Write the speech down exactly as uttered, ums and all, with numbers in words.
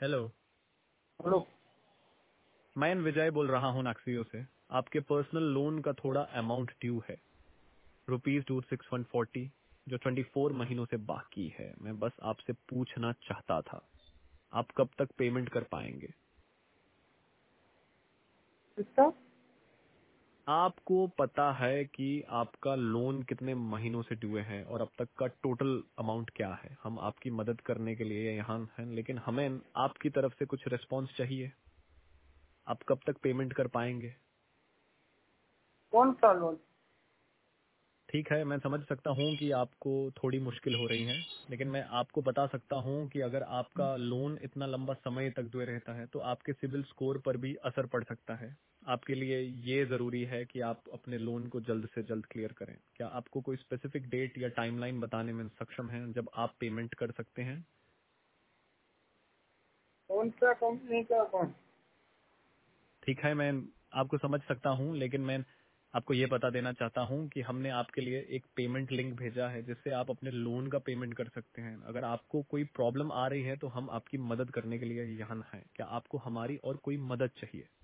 Hello. Hello. मैं विजय बोल रहा हूँ नाक्सियो से। आपके पर्सनल लोन का थोड़ा अमाउंट ड्यू है, rupees two six one forty, जो ट्वेंटी फोर महीनों से बाकी है। मैं बस आपसे पूछना चाहता था, आप कब तक पेमेंट कर पाएंगे? किसका? आपको पता है कि आपका लोन कितने महीनों से ड्यू है और अब तक का टोटल अमाउंट क्या है? हम आपकी मदद करने के लिए यहाँ हैं, लेकिन हमें आपकी तरफ से कुछ रिस्पॉन्स चाहिए। आप कब तक पेमेंट कर पाएंगे? कौन सा लोन? ठीक है, मैं समझ सकता हूँ कि आपको थोड़ी मुश्किल हो रही है, लेकिन मैं आपको बता सकता हूँ कि अगर आपका लोन इतना लंबा समय तक ड्यू रहता है तो आपके सिविल स्कोर पर भी असर पड़ सकता है। आपके लिए ये जरूरी है कि आप अपने लोन को जल्द से जल्द क्लियर करें। क्या आपको कोई स्पेसिफिक डेट या टाइमलाइन बताने में सक्षम है जब आप पेमेंट कर सकते हैं? कौन सा कंपनी का कौन? ठीक है, मैं आपको समझ सकता हूँ, लेकिन मैं आपको ये बता देना चाहता हूँ कि हमने आपके लिए एक पेमेंट लिंक भेजा है जिससे आप अपने लोन का पेमेंट कर सकते हैं। अगर आपको कोई प्रॉब्लम आ रही है तो हम आपकी मदद करने के लिए यहाँ हैं। क्या आपको हमारी और कोई मदद चाहिए?